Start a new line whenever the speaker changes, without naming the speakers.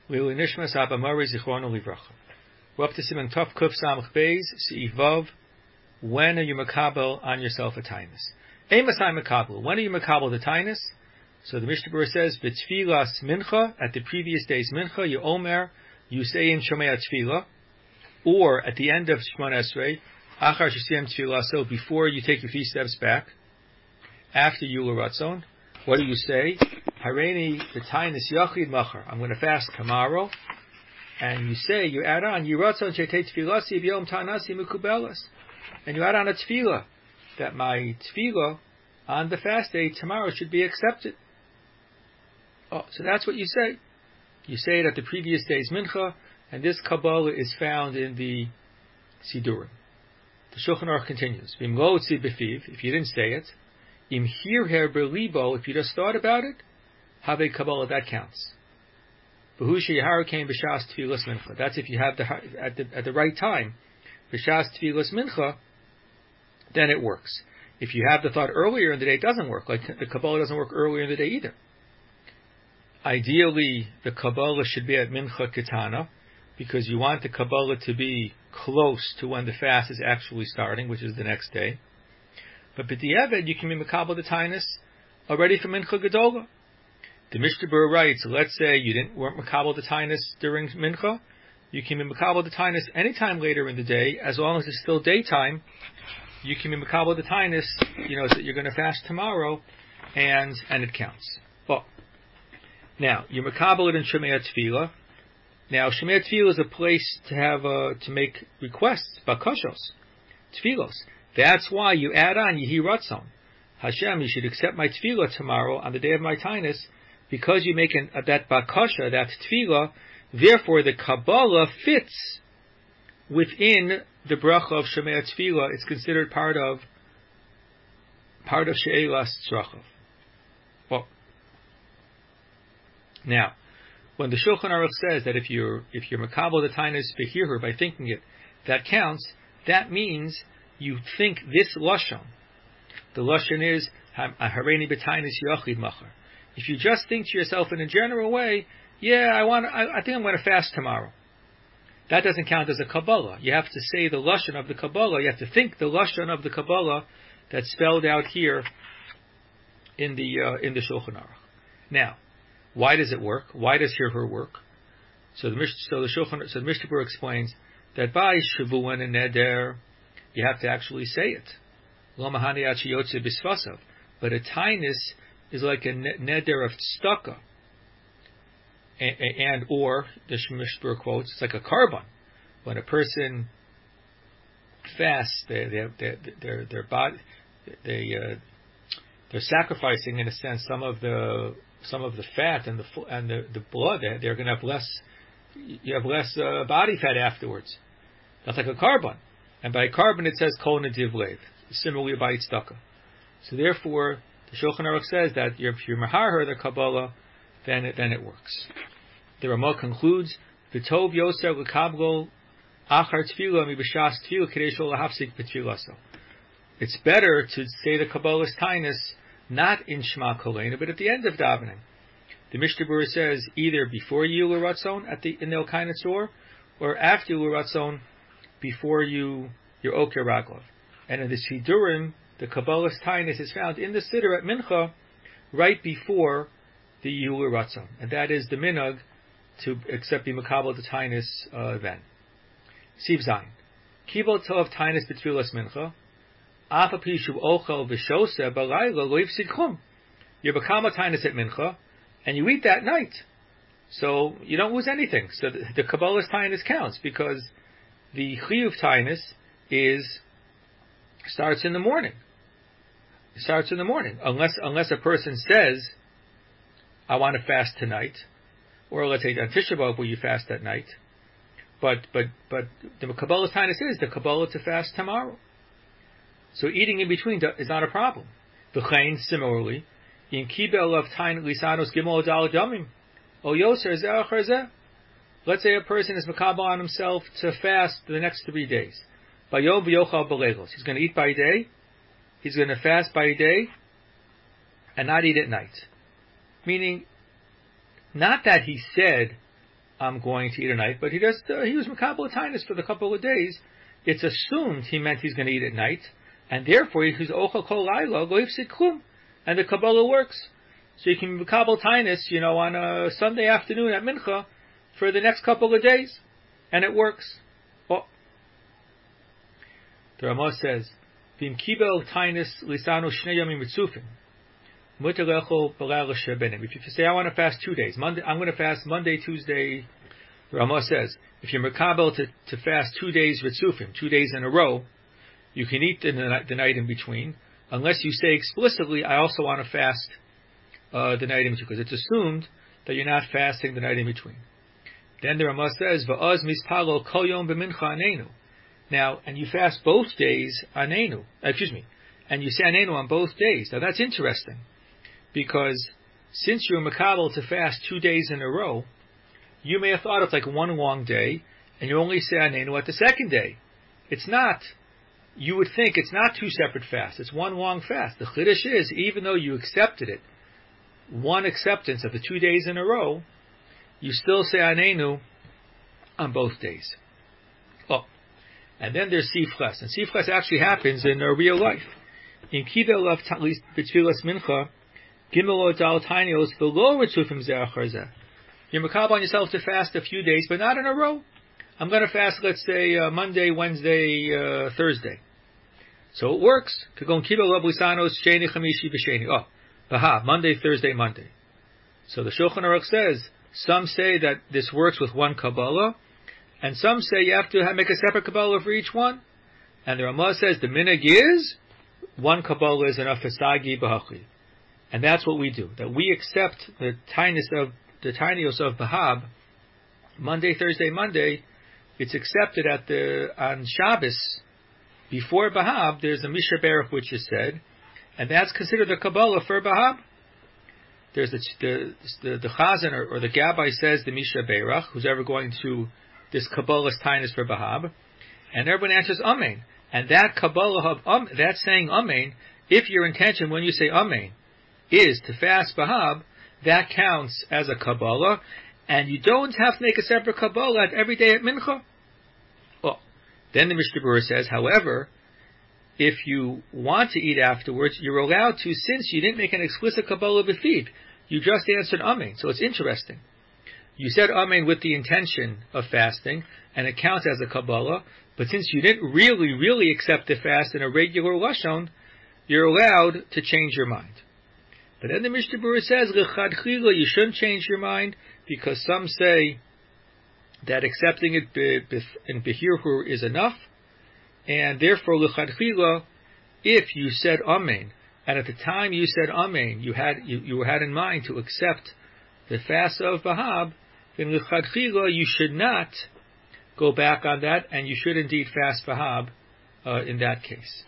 Lili Nishmas Abba Mari Zichrono Livracha. We're up to Siman Tov Kuf Samach Beis Seif Vav. When are you makabel on yourself a tainus? Emasai makabel. When are you makabel the tainus? So the Mishnah Berurah says, B'tfilas mincha, at the previous day's mincha, you omer, you say in Shomei Tefillah, or at the end of Shemona Esrei, Achar Shesiyam Tefillah, so before you take your feet steps back, after Yula Ratzon, what do you say? Hareini b'tainus yachid machar. I'm going to fast tomorrow. And you say, you add on, Yiratzon Shetei Tefillasi B'yom Tanasi Mekubelas. And you add on a tefillah, that my tefillah on the fast day tomorrow should be accepted. Oh, so that's what you say. You say it at the previous day's mincha, and this Kabbalah is found in the Sidurim. The Shulchan Aruch continues, V'im lo utzi b'fiv, if you didn't say it, im hirher b'libo, if you just thought about it, have a Kabbalah, that counts. V'hu sheyahar came b'shas tefillas mincha. That's if you have at the right time. B'shas tefillas mincha, then it works. If you have the thought earlier in the day, it doesn't work. Like the Kabbalah doesn't work earlier in the day either. Ideally, the Kabbalah should be at mincha ketana, because you want the Kabbalah to be close to when the fast is actually starting, which is the next day. But b'diavad, you can be makabel the tainus already for mincha gedola. The Mishnah Berurah writes, let's say you weren't makabel the tainus during mincha, you can be makabel the tainus anytime later in the day, as long as it's still daytime. You can be makabel the tainus, that you're going to fast tomorrow, and it counts. Well, now you're makabel it in Shemei Tefillah. Now Shemei Tefillah is a place to have to make requests, bakashos, tefillos. That's why you add on Yehi Ratzon. Hashem, you should accept my tefillah tomorrow on the day of my tainus, because you make that bakasha, that tefillah. Therefore, the Kabbalah fits within the bracha of Shemei Tefillah. It's considered part of She'elas Tzrachav. Well, now, when the Shulchan Aruch says that if you're makabel the tainus behirher by thinking it, that counts. That means you think this lashon. The lashon is hareini b'tainus yachid machar. If you just think to yourself in a general way, I think I'm going to fast tomorrow, that doesn't count as a Kabbalah. You have to say the lashon of the Kabbalah. You have to think the lashon of the Kabbalah that's spelled out here in the Shulchan Aruch. Now, why does it work? Why does hirhur work? So the Mishnah Berurah explains that by shavuan and neder, you have to actually say it. Lo mahani ad sheyotze b'sfasav. But a tainus is like a neder of tzedakah. And or the Mishnah Berurah quotes, it's like a carbon. When a person fasts, they're sacrificing, in a sense, some of the fat and the blood. They're going to have less. You have less body fat afterwards. That's like a carbon. And by carbon it says kol nediv lev. Similarly by tzedakah. So therefore, the Shulchan Aruch says that if you're maharher the Kabbalah, then it works. The Ramah concludes, V'tov yoser l'kablo achar tefillah mi b'shas tefillah k'dei shelo lahafsik b'tefilaso. It's better to say the Kabbalah's tainus not in Shema Koleinu, but at the end of davening. The Mishnah Berurah says either before Yula Ratzon in the Elkaina Tzor, or after Yula Ratzon before your Oker Raglov. And in the Sidurim, the Kabbalah's tainus is found in the Siddur at Mincha, right before the Yula Ratzon, and that is the minhag to accept the makabel the tainus then. Siv Zayin. Kibol tov tainus b'tfilas mincha. Afa pishu ochel v'shose b'layla lo yifsid chum. You're makabel tainus at mincha, and you eat that night, so you don't lose anything. So the Kabbalah's tainus counts, because the chiyuv tainus starts in the morning. It starts in the morning, unless a person says, I want to fast tonight, or let's say on Tisha B'Av where you fast at night. But the Kabbalah's tainus is the Kabbalah to fast tomorrow. So eating in between is not a problem. V'chein, similarly, in kibel of tain lisanos gimel dal damim, o yoser zeh achar zeh. Let's say a person is makabel on himself to fast the next 3 days. Bayom v'yochal b'leilos. He's going to eat by day. He's going to fast by day, and not eat at night. Meaning, not that he said, I'm going to eat at night, but he was Makabel Tainus for the couple of days. It's assumed he meant he's going to eat at night, and therefore he's Ochel Kol Laila Lo Yifsid Klum, and the Kabbalah works. So you can Makabel Tainus, on a Sunday afternoon at Mincha for the next couple of days, and it works. Oh. The Ramah says, Vim Kibel Tainus Lisanu Shnei Yomim Ritzufim. If you say, I want to fast 2 days, I'm going to fast Monday, Tuesday, the Ramah says, if you're makabel to fast 2 days ritzufim, 2 days in a row, you can eat the night in between, unless you say explicitly, I also want to fast the night in between, because it's assumed that you're not fasting the night in between. Then the Ramah says, Va'az mispalo kol yom b'mincha anenu. Now, and you fast both days anenu, and you say anenu on both days. Now that's interesting. Because since you're makabel to fast 2 days in a row, you may have thought it's like one long day, and you only say anenu at the second day. It's not. You would think it's not 2 separate fasts. It's one long fast. The chiddush is, even though you accepted it, one acceptance of the 2 days in a row, you still say anenu on both days. Oh, and then there's sifchas, and sifchas actually happens in real life. In kidel of b'tfilas mincha. Gimel Dal Tainios below Ritzufim Ze'achar. You're makabel on yourself to fast a few days, but not in a row. I'm going to fast, let's say, Monday, Wednesday, Thursday. So it works. Monday, Thursday, Monday. So the Shulchan Aruch says, some say that this works with one Kabbalah, and some say you have to make a separate Kabbalah for each one. And the Ramah says the minhag is, one Kabbalah is enough for Sagi B'Hachi. And that's what we do. That we accept the tinios of Bahab, Monday, Thursday, Monday. It's accepted on Shabbos before Bahab. There's a Mishnah Berach which is said, and that's considered the Kabbalah for Bahab. There's the Chazan or the Gabbai says the Mishnah Berach, who's ever going to this Kabbalah's tinios for Bahab, and everyone answers Amen. And that Kabbalah of that saying Amen, if your intention when you say Amen is to fast Bahab, that counts as a Kabbalah, and you don't have to make a separate Kabbalah every day at Mincha. Oh, then the Mishnah Berurah says, however, if you want to eat afterwards, you're allowed to, since you didn't make an explicit Kabbalah b'fiv, you just answered Amen. So it's interesting. You said Amen with the intention of fasting, and it counts as a Kabbalah, but since you didn't really accept the fast in a regular Lashon, you're allowed to change your mind. But then the Mishnah Berurah says, L'chadchila, you shouldn't change your mind, because some say that accepting it in Behirhur is enough, and therefore, L'chadchila, if you said Amen, and at the time you said Amen, you had in mind to accept the fast of Bahab, then L'chadchila, you should not go back on that, and you should indeed fast Bahab in that case.